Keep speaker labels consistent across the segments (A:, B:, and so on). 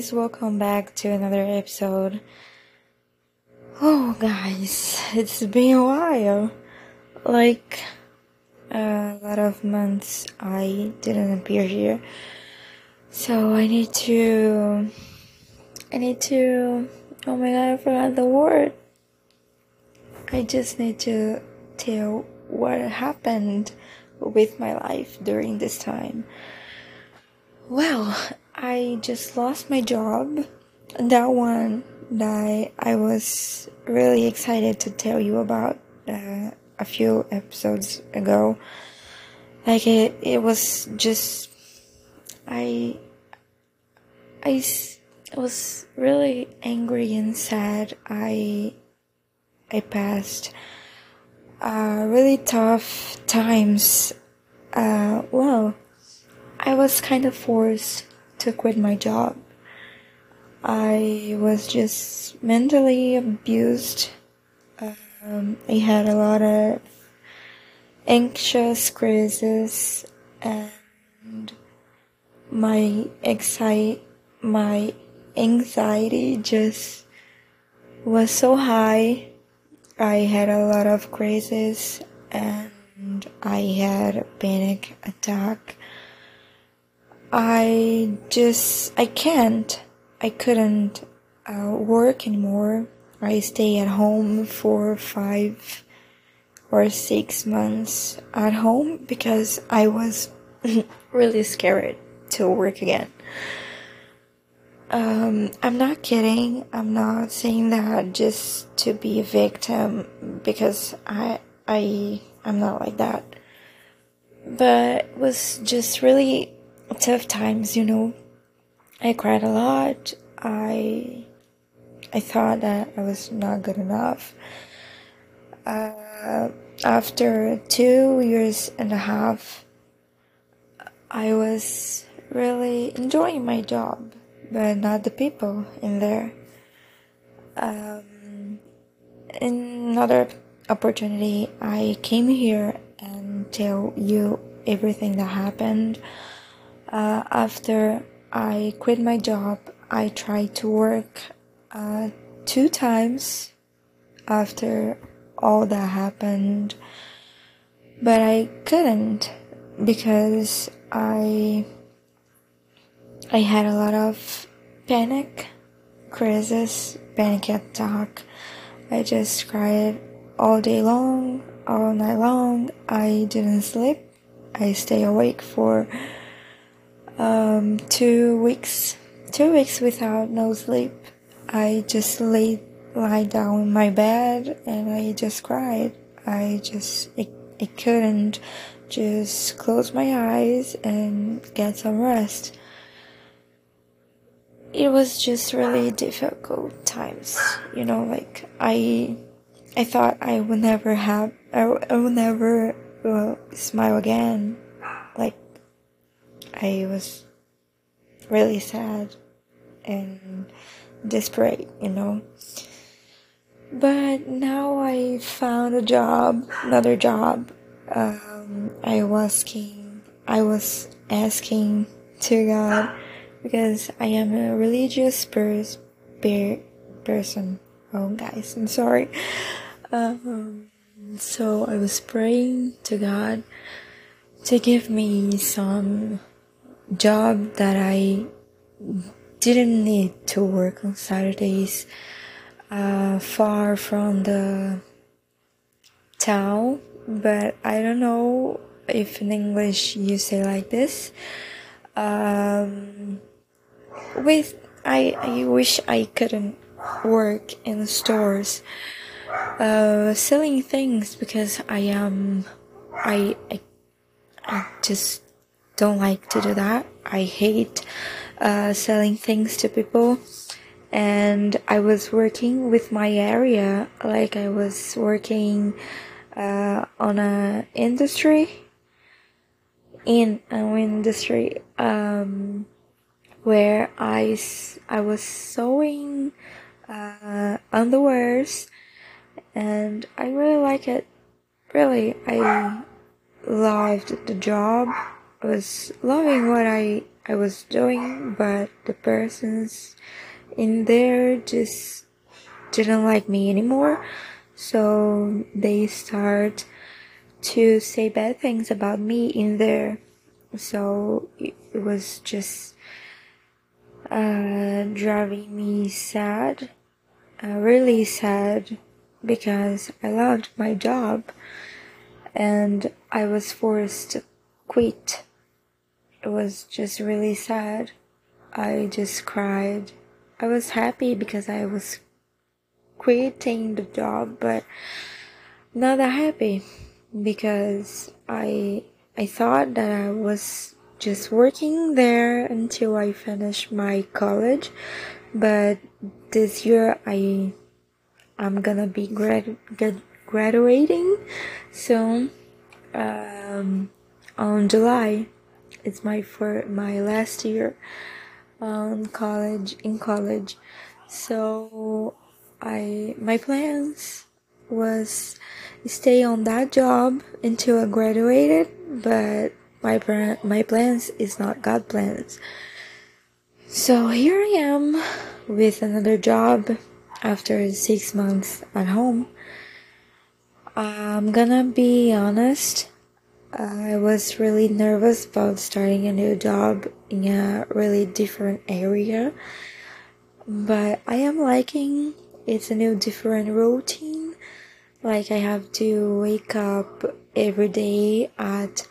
A: guys, welcome back to another episode. Oh, guys, it's been a while. Like a lot of months I didn't appear here. So I need to, oh my god, I forgot the word. I just need to tell what happened with my life during this time. Well, I just lost my job. That one that I was really excited to tell you about a few episodes ago. Like it was just I was really angry and sad. I passed really tough times. Well, I was kind of forced to quit my job. I was just mentally abused. I had a lot of anxious crises, and my anxiety just was so high. I had a lot of crises, and I had a panic attack. I couldn't work anymore. I stayed at home for 5 or 6 months at home because I was really scared to work again. I'm not kidding. I'm not saying that just to be a victim, because I'm not like that. But it was just really tough times, I cried a lot. I thought that I was not good enough. After 2.5 years, I was really enjoying my job, but not the people in there. In another opportunity, I came here and tell you everything that happened. After I quit my job, I tried to work 2 times after all that happened, but I couldn't because I had a lot of panic crisis, panic attack. I just cried all day long, all night long. I didn't sleep. I stayed awake for 2 weeks. 2 weeks without no sleep. I just lie down in my bed and I just cried. I couldn't just close my eyes and get some rest. It was just really difficult times, like I thought I would never smile again. Like, I was really sad and desperate, But now I found another job. I was asking to God, because I am a religious person. Oh, guys, I'm sorry. So I was praying to God to give me some job that I didn't need to work on Saturdays, far from the town. But I don't know if in English you say like this. I wish I couldn't work in stores, selling things, because I just don't like to do that. I hate selling things to people. And I was working with my area, like I was working on an industry, where I was sewing underwears, and I really like it. Really, I loved the job. I was loving what I I was doing, but the persons in there just didn't like me anymore. So they start to say bad things about me in there. So it was just driving me sad, really sad, because I loved my job and I was forced to quit. It was just really sad. I just cried. I was happy because I was quitting the job, but not that happy because I thought that I was just working there until I finished my college, but this year I'm gonna be graduating soon. On July, it's my last year in college. So my plans was stay on that job until I graduated, but my plans is not God plans. So here I am with another job after 6 months at home. I'm gonna be honest, I was really nervous about starting a new job in a really different area, but I am liking it's a new different routine. Like I have to wake up every day at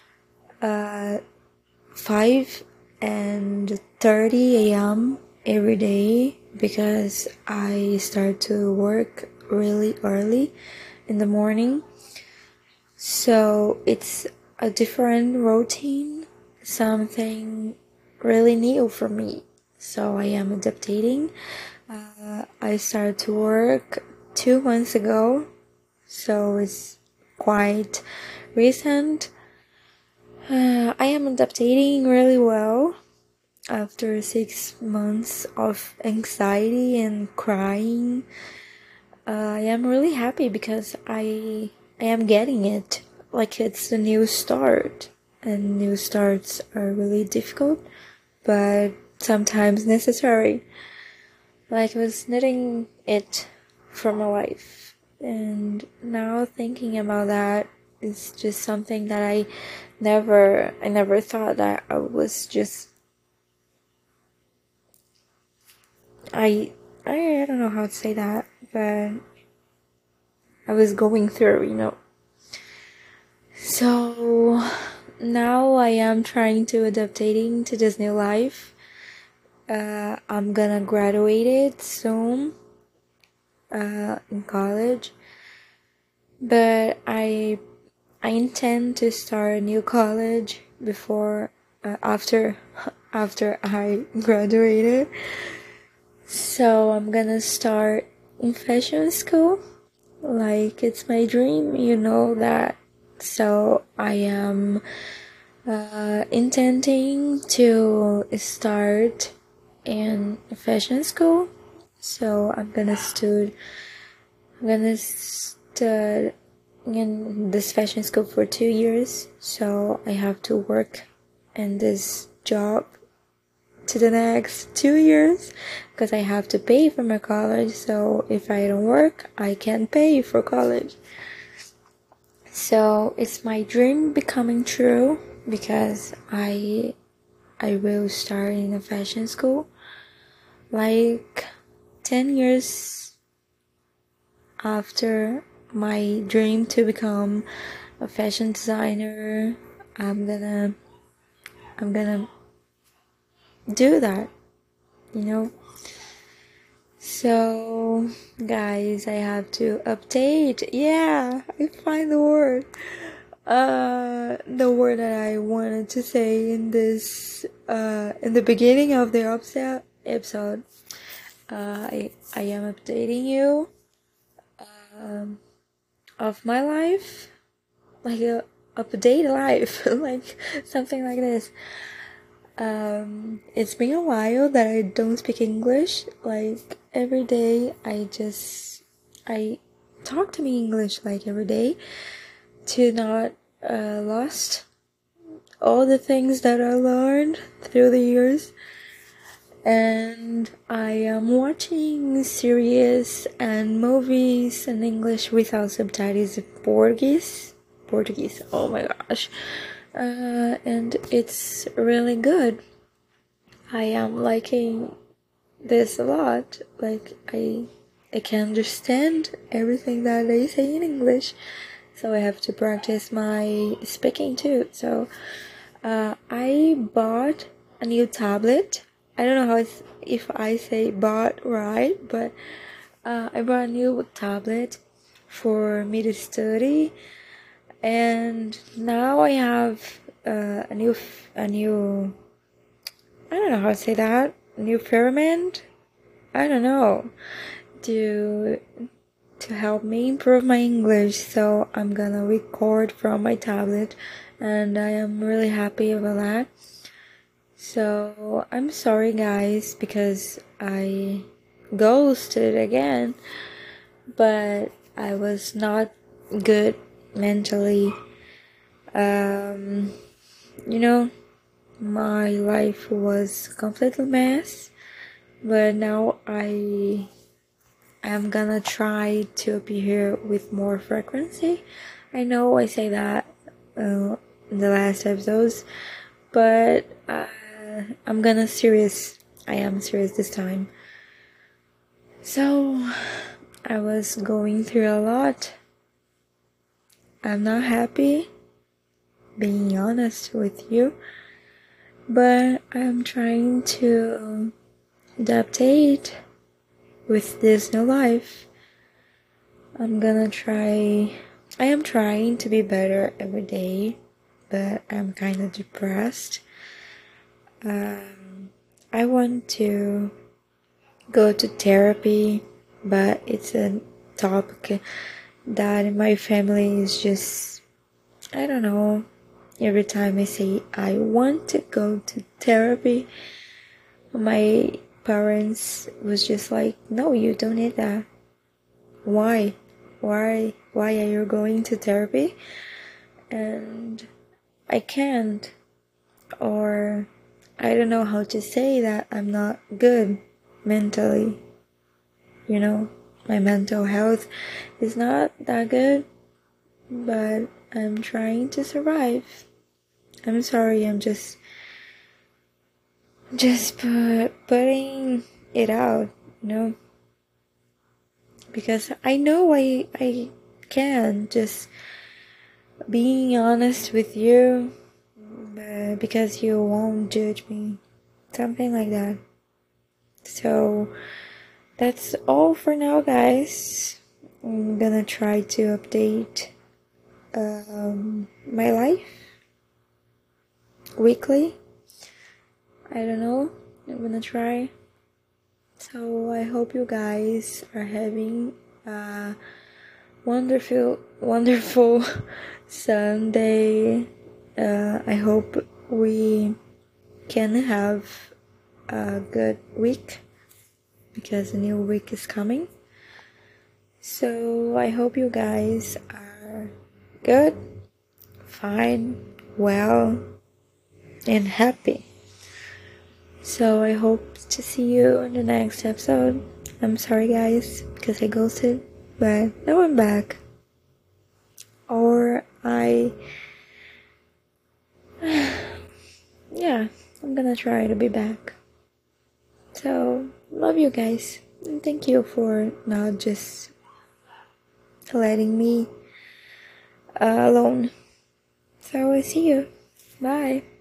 A: 5:30 a.m. every day because I start to work really early in the morning. So it's a different routine, something really new for me. So I am adapting. I started to work 2 months ago, so it's quite recent. I am adapting really well after 6 months of anxiety and crying. I am really happy because I am getting it. Like it's a new start, and new starts are really difficult, but sometimes necessary. Like I was needing it for my life, and now thinking about that is just something that I never thought that I was just I don't know how to say that, but I was going through. So now I am trying to adapting to this new life. I'm gonna graduate it soon in college, but I intend to start a new college before after I graduated. So I'm gonna start in fashion school. Like it's my dream, you know that. So I am intending to start in fashion school. So I'm gonna study in this fashion school for 2 years. So I have to work in this job to the next 2 years because I have to pay for my college. So if I don't work, I can't pay for college. So it's my dream becoming true because I will start in a fashion school. Like 10 years after my dream to become a fashion designer, I'm gonna do that. So guys, I have to update. Yeah, I find the word. The word that I wanted to say in this in the beginning of the episode. I am updating you of my life, like a update life, like something like this. It's been a while that I don't speak English. Like every day, I talk to me English like every day to not lost all the things that I learned through the years. And I am watching series and movies in English without subtitles in Portuguese, oh my gosh. And it's really good. I am liking this a lot. Like, I can understand everything that they say in English, so I have to practice my speaking too. So I bought a new tablet. I don't know if I say bought right, but I bought a new tablet for me to study, and now I have a new I don't know how to say that, new firmament. I don't know, to help me improve my English. So I'm gonna record from my tablet, and I am really happy about that. So I'm sorry guys, because I ghosted again, but I was not good mentally. You know, my life was completely mess, but now I am gonna try to appear with more frequency. I know I say that in the last episodes, but I'm gonna serious. I am serious this time. So I was going through a lot. I'm not happy, being honest with you, but I'm trying to adaptate with this new life. I am trying to be better every day, but I'm kind of depressed. I want to go to therapy, but it's a topic that in my family is just, I don't know, every time I say I want to go to therapy, my parents was just like, no, you don't need that. Why are you going to therapy? And I can't, or I don't know how to say that I'm not good mentally. You know, my mental health is not that good, but I'm trying to survive. I'm sorry, I'm just putting it out, you know, because I know I can, just being honest with you, because you won't judge me, something like that. So that's all for now, guys. I'm gonna try to update my life weekly. I don't know, I'm gonna try. So I hope you guys are having a wonderful Sunday. I hope we can have a good week, because a new week is coming. So I hope you guys are good, fine, well, and happy. So I hope to see you in the next episode. I'm sorry guys, because I ghosted, but now I'm back. Or yeah, I'm gonna try to be back. So, love you guys. And thank you for not just letting me alone. So I see you. Bye.